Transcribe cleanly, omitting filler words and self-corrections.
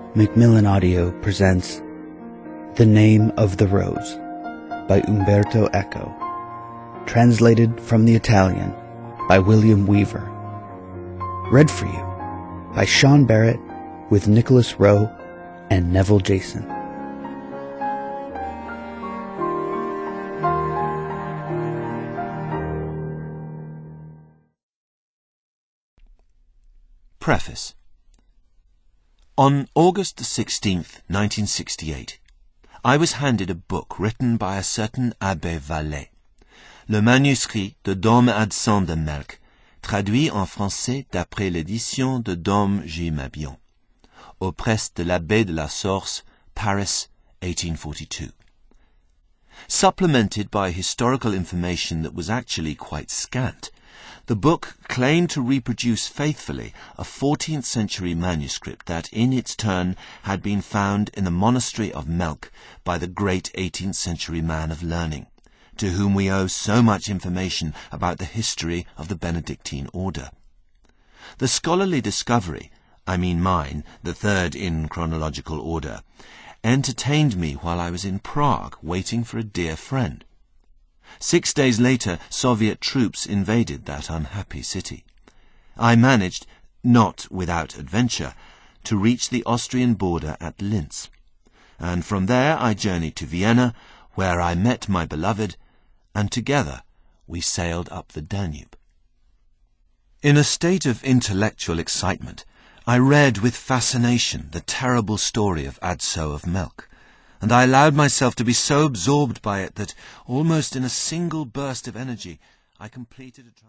Macmillan Audio presents The Name of the Rose by Umberto Eco, translated from the Italian by William Weaver. Read for you by Sean Barrett with Nicholas Rowe and Neville Jason. Preface. On August 16th, 1968, I was handed a book written by a certain Abbé Vallée, le manuscrit de Dom Adson de Melk, traduit en français d'après l'édition de Dom J. Mabillon, aux presses de l'Abbé de la Source, Paris, 1842. Supplemented by historical information that was actually quite scant, the book claimed to reproduce faithfully a 14th century manuscript that, in its turn, had been found in the monastery of Melk by the great 18th century man of learning, to whom we owe so much information about the history of the Benedictine order. The scholarly discovery, I mean mine, the third in chronological order, entertained me while I was in Prague waiting for a dear friend. 6 days later, Soviet troops invaded that unhappy city. I managed, not without adventure, to reach the Austrian border at Linz, and from there I journeyed to Vienna, where I met my beloved, and together we sailed up the Danube. In a state of intellectual excitement, I read with fascination the terrible story of Adso of Melk, and I allowed myself to be so absorbed by it that, almost in a single burst of energy, I completed a